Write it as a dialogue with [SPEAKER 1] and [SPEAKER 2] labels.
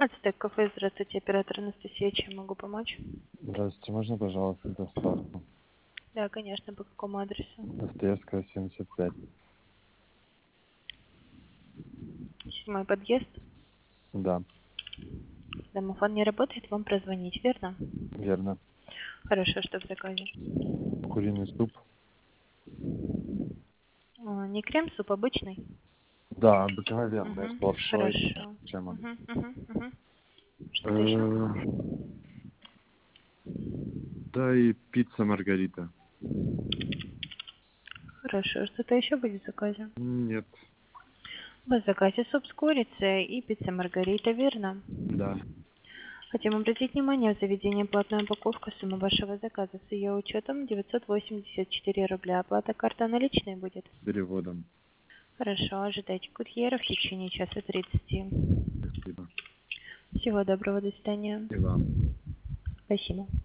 [SPEAKER 1] Ацтек кафе, здравствуйте, оператор Анастасия, чем могу помочь?
[SPEAKER 2] Здравствуйте, можно, пожалуйста, доставку?
[SPEAKER 1] Да, конечно, по какому адресу?
[SPEAKER 2] Достоевская, 75.
[SPEAKER 1] 7-й подъезд.
[SPEAKER 2] Да,
[SPEAKER 1] Домофон не работает, вам прозвонить, верно?
[SPEAKER 2] верно.
[SPEAKER 1] Хорошо, что в заказе.
[SPEAKER 2] Куриный суп?
[SPEAKER 1] Не крем-суп, обычный?
[SPEAKER 2] Да, обыкновенный, с лапшой.
[SPEAKER 1] Хорошо.
[SPEAKER 2] Чем он?
[SPEAKER 1] Угу. Что-то еще?
[SPEAKER 2] Э, Да и пицца Маргарита.
[SPEAKER 1] Хорошо, что-то еще будет в заказе?
[SPEAKER 2] Нет.
[SPEAKER 1] У вас в заказе суп с курицей и пицца Маргарита, верно?
[SPEAKER 2] Да,
[SPEAKER 1] Хотим обратить внимание, в заведении платная упаковка, сумма вашего заказа с ее учетом 984 рубля. Оплата карта наличной будет?
[SPEAKER 2] переводом.
[SPEAKER 1] Хорошо, ожидайте курьера в течение часа 30.
[SPEAKER 2] Спасибо.
[SPEAKER 1] Всего доброго, до свидания.
[SPEAKER 2] И вам.
[SPEAKER 1] Спасибо.